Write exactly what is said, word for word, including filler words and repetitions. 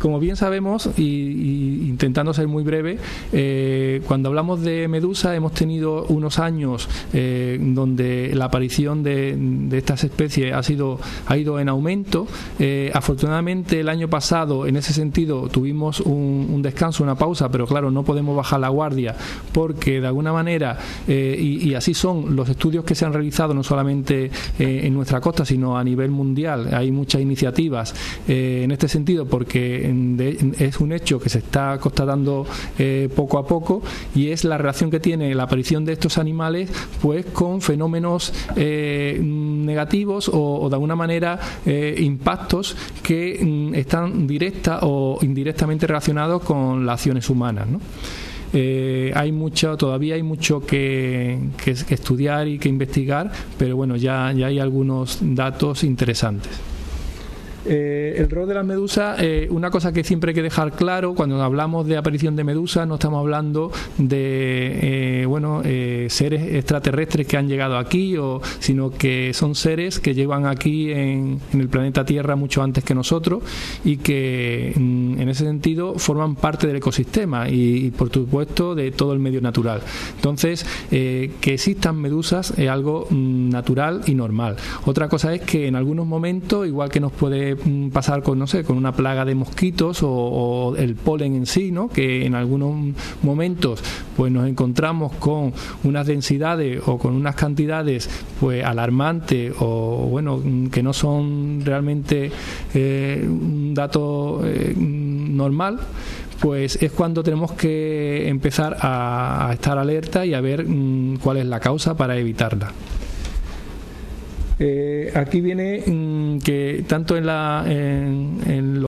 como bien sabemos, y, y intentando ser muy breve, eh, cuando hablamos de medusa hemos tenido unos años eh, donde la aparición de, de estas especies ha sido ha ido en aumento. Eh, afortunadamente el año pasado en ese sentido tuvimos un, un descanso, una pausa, pero claro, no podemos bajar la guardia porque de alguna manera, eh, y, y así son los estudios que se han realizado no solamente eh, en nuestra costa sino a nivel mundial. Hay muchas iniciativas eh, en este sentido porque de, es un hecho que se está constatando eh, poco a poco, y es la relación que tiene la aparición de estos animales pues con fenómenos eh, negativos o, o de alguna manera eh, impactos que mm, están directa o indirectamente relacionados con las acciones humanas, ¿no? Eh, hay mucho, todavía hay mucho que, que, que estudiar y que investigar, pero bueno, ya, ya hay algunos datos interesantes. Eh, el rol de las medusas, eh, una cosa que siempre hay que dejar claro cuando hablamos de aparición de medusas, no estamos hablando de eh, bueno eh, seres extraterrestres que han llegado aquí, o, sino que son seres que llevan aquí en, en el planeta Tierra mucho antes que nosotros, y que mm, en ese sentido forman parte del ecosistema y, y por supuesto de todo el medio natural. Entonces, eh, que existan medusas es algo mm, natural y normal. Otra cosa es que en algunos momentos, igual que nos puede pasar con, no sé, con una plaga de mosquitos o, o el polen en sí, ¿no? Que en algunos momentos pues nos encontramos con unas densidades o con unas cantidades pues alarmantes, o bueno, que no son realmente eh, un dato eh, normal. Pues es cuando tenemos que empezar a, a estar alerta y a ver mmm, cuál es la causa para evitarla. Eh, aquí viene mmm, que tanto en la en, en